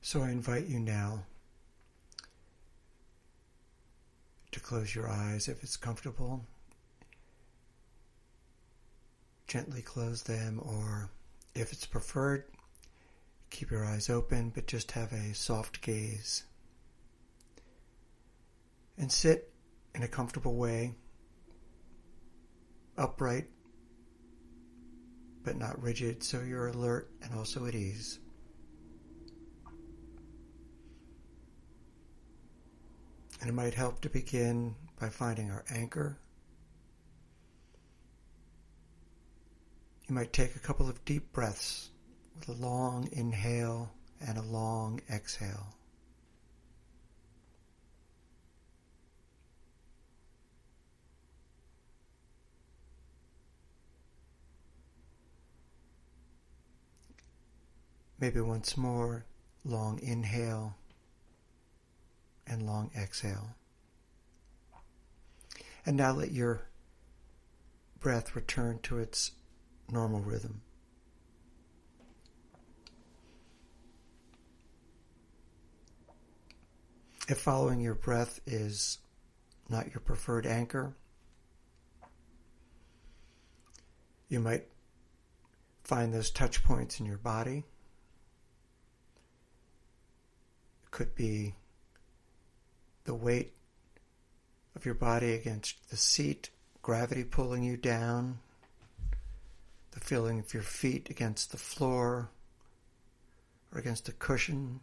So I invite you now to close your eyes if it's comfortable. Gently close them, or if it's preferred, keep your eyes open, but just have a soft gaze. And sit in a comfortable way, upright, but not rigid, so you're alert and also at ease. And it might help to begin by finding our anchor. You might take a couple of deep breaths with a long inhale and a long exhale. Maybe once more, long inhale and long exhale. And now let your breath return to its normal rhythm. If following your breath is not your preferred anchor, you might find those touch points in your body. It could be the weight of your body against the seat, gravity pulling you down, the feeling of your feet against the floor or against a cushion,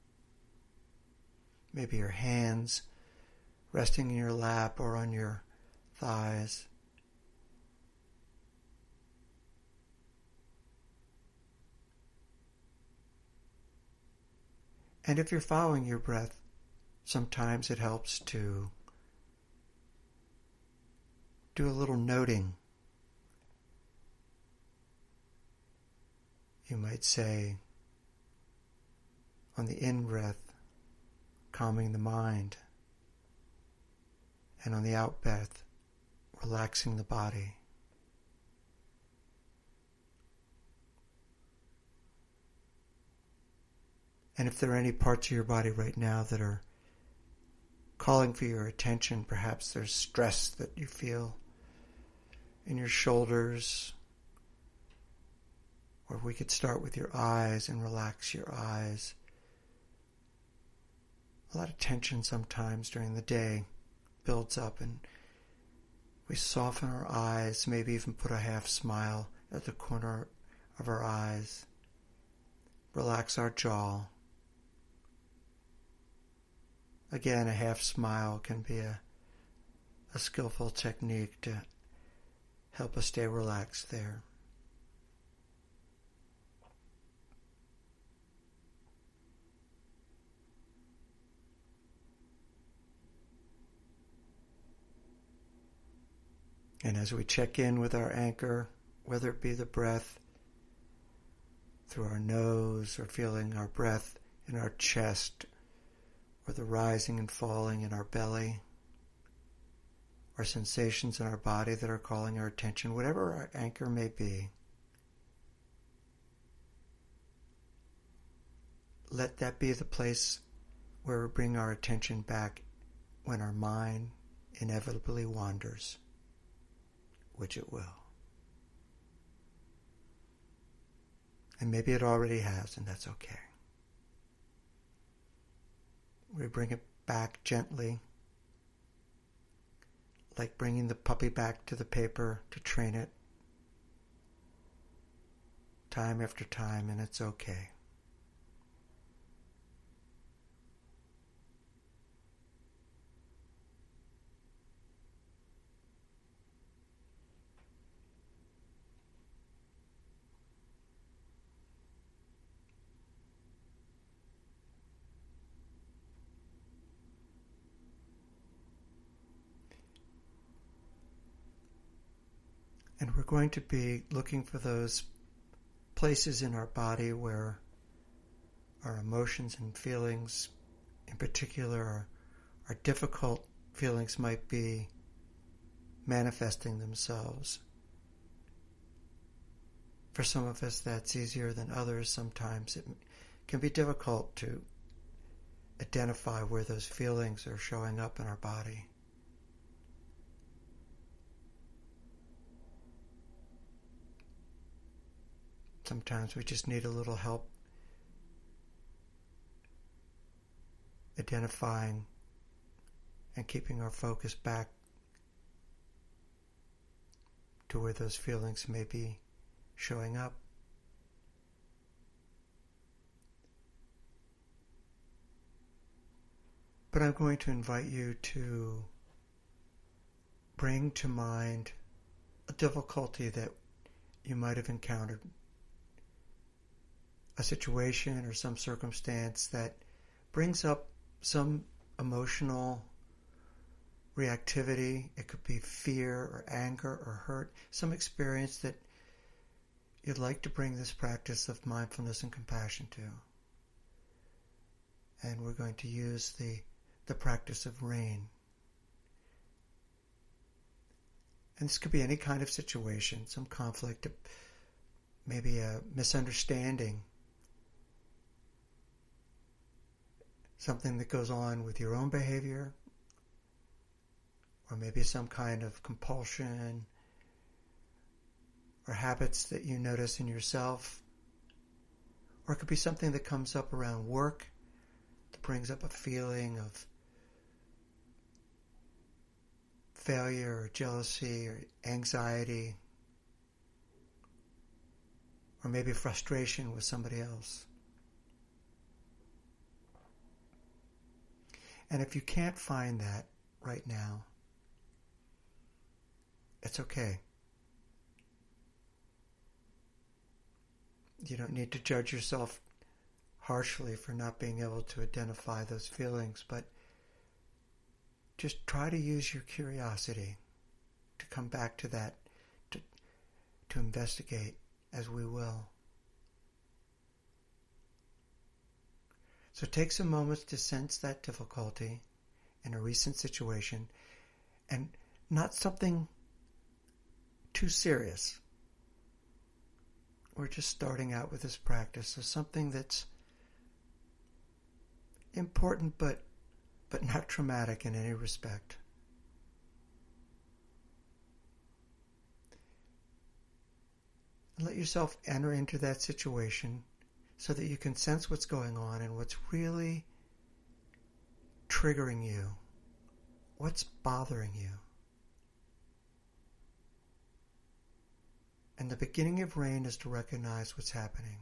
maybe your hands resting in your lap or on your thighs. And if you're following your breath, sometimes it helps to do a little noting. You might say, on the in-breath, calming the mind, and on the out-breath, relaxing the body. And if there are any parts of your body right now that are calling for your attention, perhaps there's stress that you feel in your shoulders, or we could start with your eyes and relax your eyes. A lot of tension sometimes during the day builds up, and we soften our eyes, maybe even put a half smile at the corner of our eyes. Relax our jaw. Again, a half smile can be a skillful technique to help us stay relaxed there. And as we check in with our anchor, whether it be the breath through our nose or feeling our breath in our chest or the rising and falling in our belly, or sensations in our body that are calling our attention, whatever our anchor may be, let that be the place where we bring our attention back when our mind inevitably wanders, which it will. And maybe it already has, and that's okay. We bring it back gently, like bringing the puppy back to the paper to train it, time after time, and it's okay. And we're going to be looking for those places in our body where our emotions and feelings, in particular our difficult feelings, might be manifesting themselves. For some of us that's easier than others. Sometimes it can be difficult to identify where those feelings are showing up in our body. Sometimes we just need a little help identifying and keeping our focus back to where those feelings may be showing up. But I'm going to invite you to bring to mind a difficulty that you might have encountered, a situation or some circumstance that brings up some emotional reactivity. It could be fear or anger or hurt, some experience that you'd like to bring this practice of mindfulness and compassion to. And we're going to use the practice of rain. And this could be any kind of situation, some conflict, maybe a misunderstanding, something that goes on with your own behavior, or maybe some kind of compulsion or habits that you notice in yourself. Or it could be something that comes up around work that brings up a feeling of failure or jealousy or anxiety, or maybe frustration with somebody else. And if you can't find that right now, it's okay. You don't need to judge yourself harshly for not being able to identify those feelings, but just try to use your curiosity to come back to that, to investigate as we will. So take some moments to sense that difficulty in a recent situation, and not something too serious. We're just starting out with this practice, so something that's important but not traumatic in any respect. And let yourself enter into that situation so that you can sense what's going on and what's really triggering you, what's bothering you. And the beginning of rain is to recognize what's happening.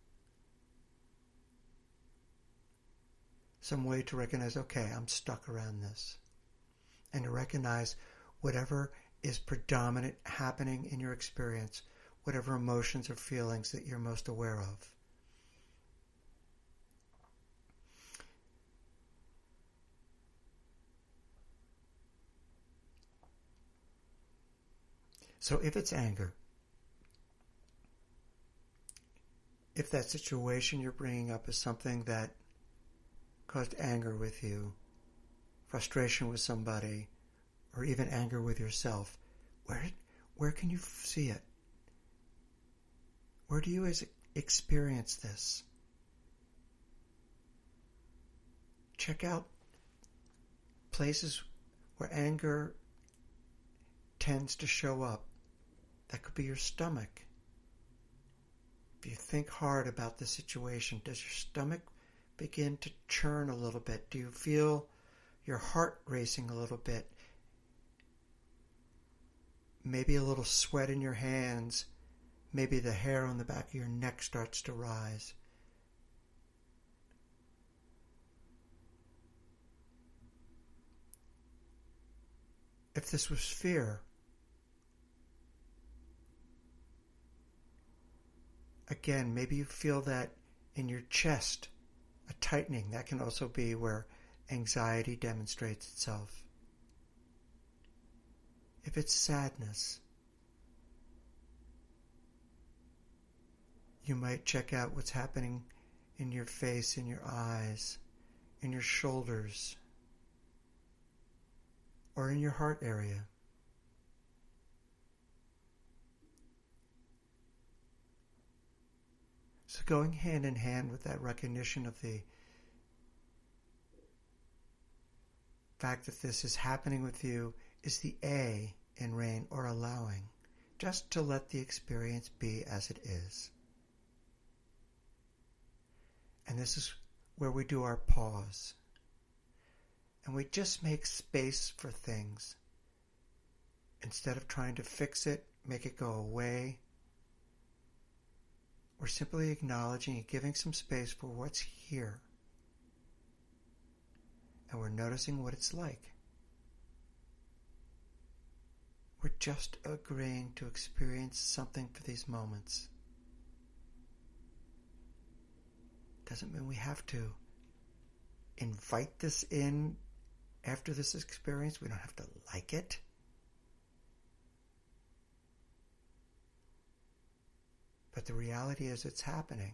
Some way to recognize, okay, I'm stuck around this. And to recognize whatever is predominant happening in your experience, whatever emotions or feelings that you're most aware of. So if it's anger, if that situation you're bringing up is something that caused anger with you, frustration with somebody, or even anger with yourself, where can you see it? Where do you experience this? Check out places where anger tends to show up. That could be your stomach. If you think hard about the situation, does your stomach begin to churn a little bit? Do you feel your heart racing a little bit? Maybe a little sweat in your hands. Maybe the hair on the back of your neck starts to rise. If this was fear, again, maybe you feel that in your chest, a tightening. That can also be where anxiety demonstrates itself. If it's sadness, you might check out what's happening in your face, in your eyes, in your shoulders, or in your heart area. So going hand in hand with that recognition of the fact that this is happening with you is the A in RAIN, or allowing, just to let the experience be as it is. And this is where we do our pause. And we just make space for things. Instead of trying to fix it, make it go away, we're simply acknowledging and giving some space for what's here. And we're noticing what it's like. We're just agreeing to experience something for these moments. Doesn't mean we have to invite this in after this experience. We don't have to like it. But the reality is it's happening.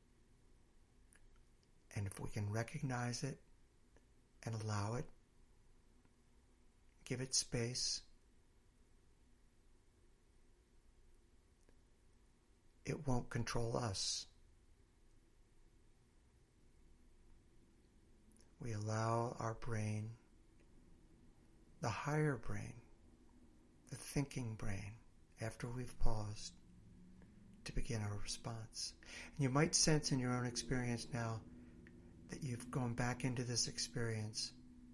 And if we can recognize it and allow it, give it space, it won't control us. We allow our brain, the higher brain, the thinking brain, after we've paused, to begin our response. And you might sense in your own experience now that you've gone back into this experience.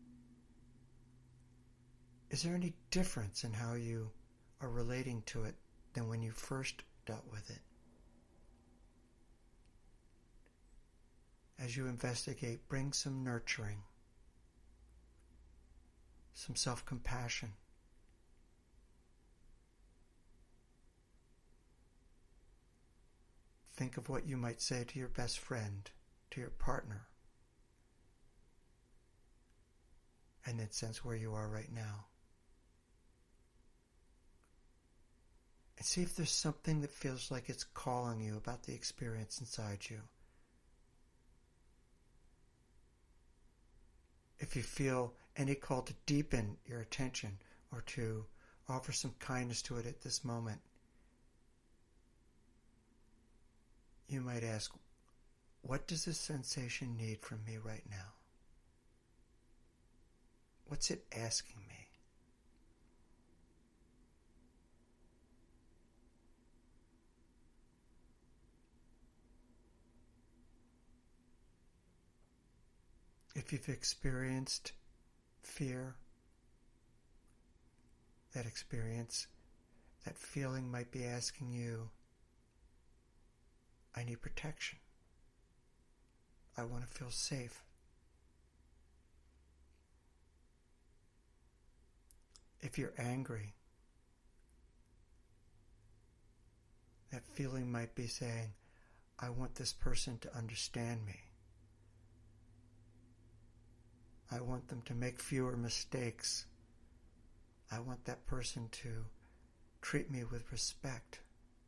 Is there any difference in how you are relating to it than when you first dealt with it? As you investigate, bring some nurturing, some self-compassion. Think of what you might say to your best friend, to your partner, and then sense where you are right now. And see if there's something that feels like it's calling you about the experience inside you. If you feel any call to deepen your attention or to offer some kindness to it at this moment, you might ask, what does this sensation need from me right now? What's it asking me? If you've experienced fear, that feeling might be asking you, I need protection. I want to feel safe. If you're angry, that feeling might be saying, I want this person to understand me. I want them to make fewer mistakes. I want that person to treat me with respect.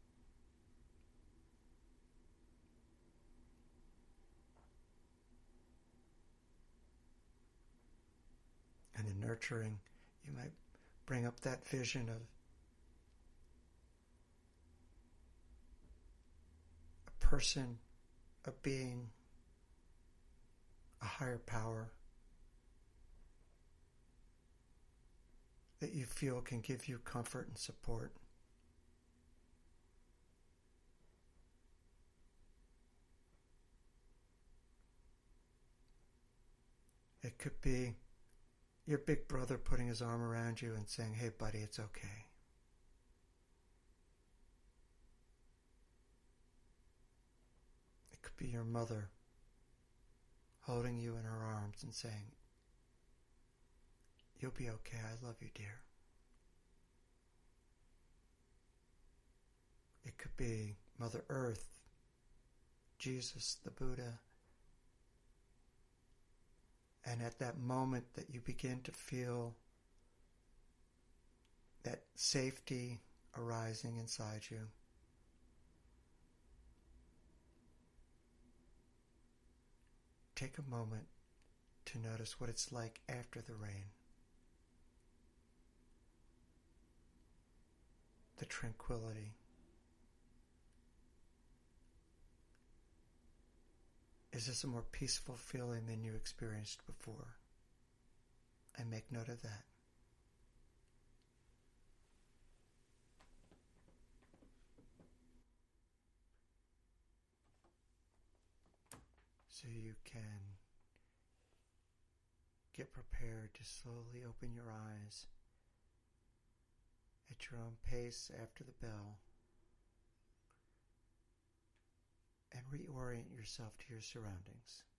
And in nurturing, you might bring up that vision of a person, a being, a higher power that you feel can give you comfort and support. It could be your big brother putting his arm around you and saying, hey buddy, it's okay. It could be your mother holding you in her arms and saying, you'll be okay, I love you, dear. It could be Mother Earth, Jesus, the Buddha. And at that moment that you begin to feel that safety arising inside you, take a moment to notice what it's like after the rain. The tranquility. Is this a more peaceful feeling than you experienced before? And make note of that. So you can get prepared to slowly open your eyes at your own pace after the bell and reorient yourself to your surroundings.